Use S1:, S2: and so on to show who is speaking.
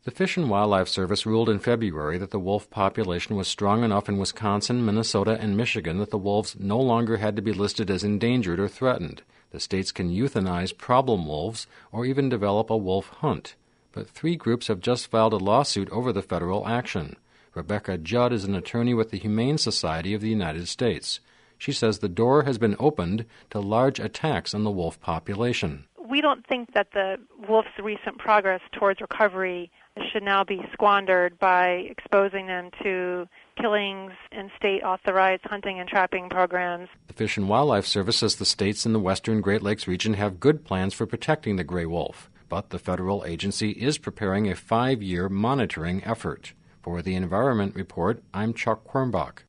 S1: The Fish and Wildlife Service ruled in February that the wolf population was strong enough in Wisconsin, Minnesota, and Michigan that the wolves no longer had to be listed as endangered or threatened. The states can euthanize problem wolves or even develop a wolf hunt. But 3 groups have just filed a lawsuit over the federal action. Rebecca Judd is an attorney with the Humane Society of the United States. She says the door has been opened to large attacks on the wolf population.
S2: We don't think that the wolf's recent progress towards recovery should now be squandered by exposing them to killings in state-authorized hunting and trapping programs.
S1: The Fish and Wildlife Service says the states in the western Great Lakes region have good plans for protecting the gray wolf, but the federal agency is preparing a 5-year monitoring effort. For the Environment Report, I'm Chuck Quirmbach.